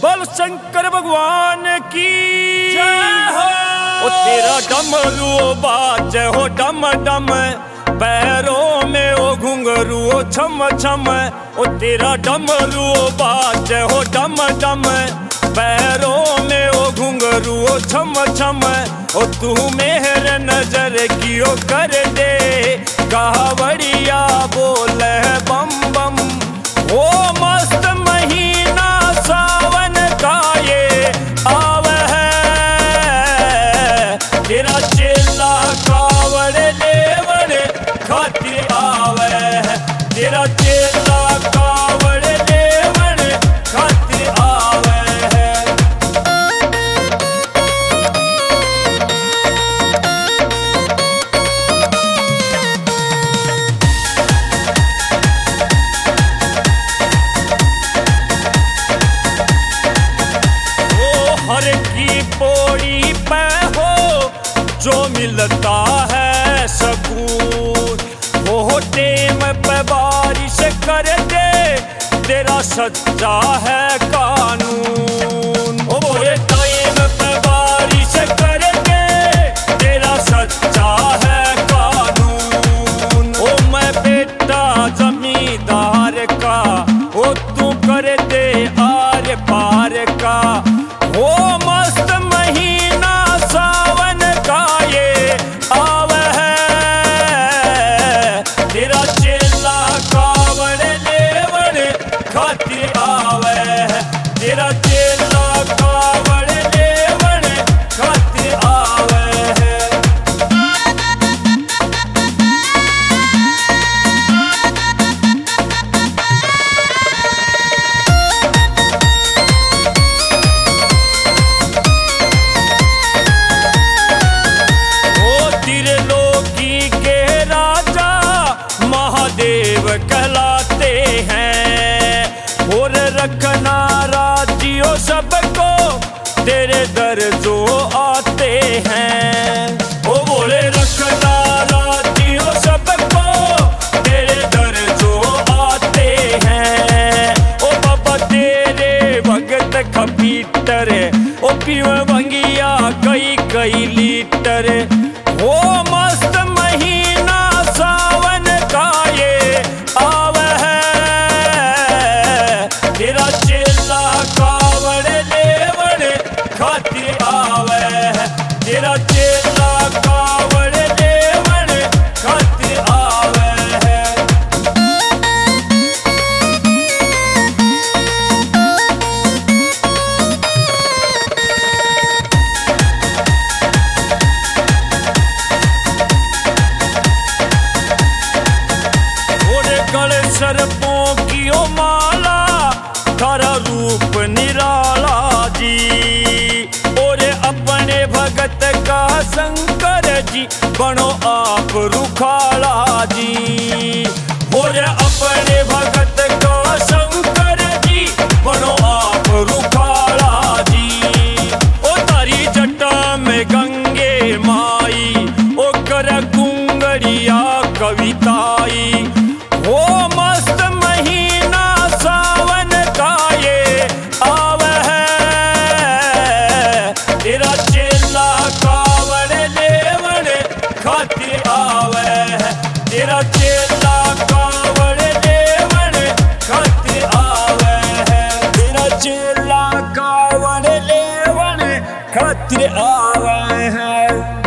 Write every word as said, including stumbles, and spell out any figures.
बोल शंकर भगवान की जय हो। ओ तेरा डमरू बाजे हो डम डम, पैरों में ओ घुंघरू ओ छम छम। ओ तेरा डमरू बाजे हो डम डम, पैरों में ओ घुंघरू ओ छम छम। ओ तू मेहर नजर की ओ कर दे, कावड़िया बोले बम बम। ओ मस्त महीना सावन का ये आवे है, तेरा चेला कावड़ लेवड़ खातिर आवे है। तेरा चेला कावड़ लेवड़ खातिर आवे है। हर की पौड़ी पे हो जो मिलता है सकून, वो टेम पे बारिश कर दे, तेरा सच्चा है कानून। ओ बोले टाइम पे बारिश कर दे, तेरा सच्चा है कानून। ओ मैं बेटा जमींदार का, ओ तू कर दे आर पार का। ओ मस्त महीना सावन का ये आवे है, तेरा चेला कावड़ लेवड़ खातिर आवे है। तेरा चेला कावड़ लेवड़ खातिर आवे है। महादेव कहलाते हैं और रखना राज्यों सबको, तेरे दर जो आते हैं। ओ बोले रखना राज्यों सबको, तेरे दर जो आते हैं। ओ बाबा तेरे भगत खपीटर, ओ पीवे भंगिया कई कई लीटर। ओ मस्त महीना सावन का ये आवे है, तेरा चेला कावड़ लेवड़ खातिर आवे है। तेरा चेला कावड़ लेवड़ खातिर आवे है। गले सर्पों की ओ माला, थारा रूप निराला जी। और अपने भगत का शंकर जी, बनो आप रुखाला जी। और अपने भगत का शंकर जी, बनो आप रुखाला जी। ओ तारी जटा में गंगे माई, ओ कर कुंगड़िया कविताई। ओ मस्त महीना सावन का ये आवे है, तेरा चेला कावड़ लेवड़ खातिर आवे है। तेरा चेला कावड़ लेवड़ खातिर आवे है। तेरा चेला कावड़ लेवड़ खातिर आवे है।